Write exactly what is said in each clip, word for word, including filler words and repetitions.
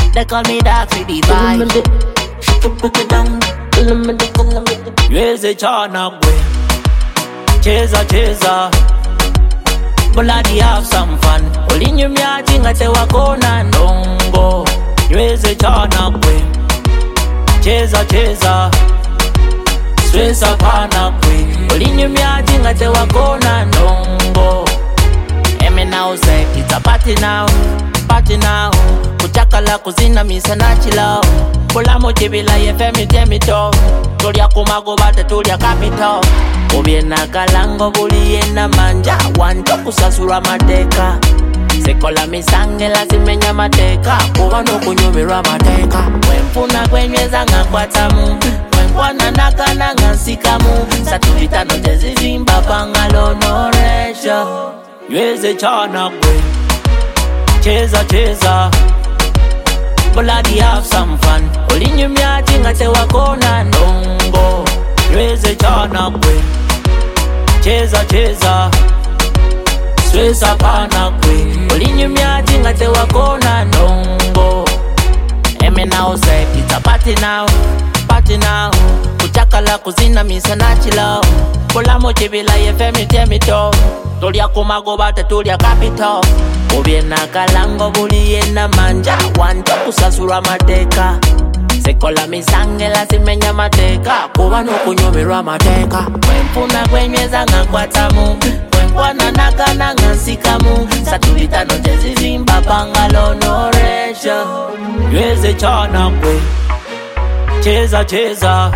They call me dark for the vibe. Yeze chana gwe, cheza cheza, bloody have some fun. Olinyu myaji ngate wakona ndongo. Yeze chana gwe, cheza cheza, swesa pana gwe. Olinyu myaji ngate wakona ndongo. Emi now say it's a party now, party now. Kuchakala kuzina misa na chilao. Kula mojibila ye femi temito. Tulia kumago bate tulia kapito. Ubiena kalango buli na manja. Wanto kusasura mateka. Sekola misange lazimenya mateka. Kuwano kunyumira mateka. Wempuna kwenyeza ngakwatamu. Wempwana nakana ngansikamu. Satulita no tezizimba pangalo no resha. Yeze chana kwe, cheza cheza, bloody have some fun. Olinyu myaji ngate wakona ndongo. Yeze chana kwe, cheza cheza, swesa pana kwe. Olinyu myaji ngate wakona ndongo. Emi now say it's a party now, party now. Kuchakala kuzina misa na chilao. Kula mojibila ye femi temito. Tulia kumago bate tulia kapito. Ubiena kalango buli na manja. Wanto kusasura mateka. Sekola misange lazimenya mateka. Kuwano kunyumira mateka. Wempuna kwenyeza ngakwatamu. Wempwana nakana ngansikamu. Satulita no tezizimba pangalo no resha. Yeze chana kwe, cheza cheza,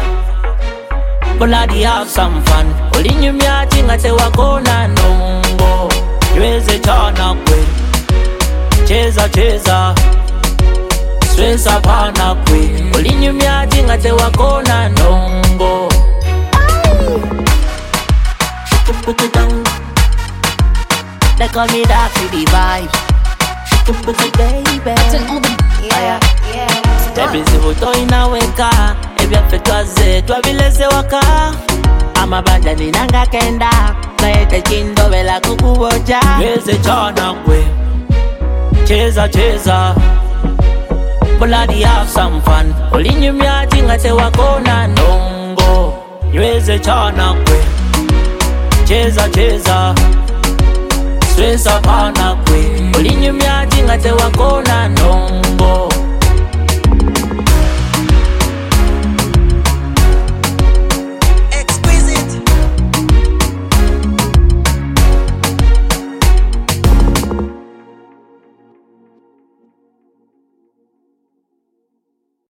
bloody have some fun. Olinyu myaji ngate wakona ndongo. Yeze chana kwe, cheza cheza, swesa pana kwe. Olinyu myaji ngate wakona ndongo. They call me dark for the vibe. Baby, Yeah, yeah. baby zivuto inaweka. Ebi afetwaze twabileze waka. Amabanja ninanga kenda. Naete chindo vela kukuboja. Yeze chana kwe, cheza cheza, bloody have some fun. Olinyu myaji ngate wakona ndongo. Yeze chana kwe, cheza cheza, swesa pana kwe. Olinyu myaji ngate wakona ndongo.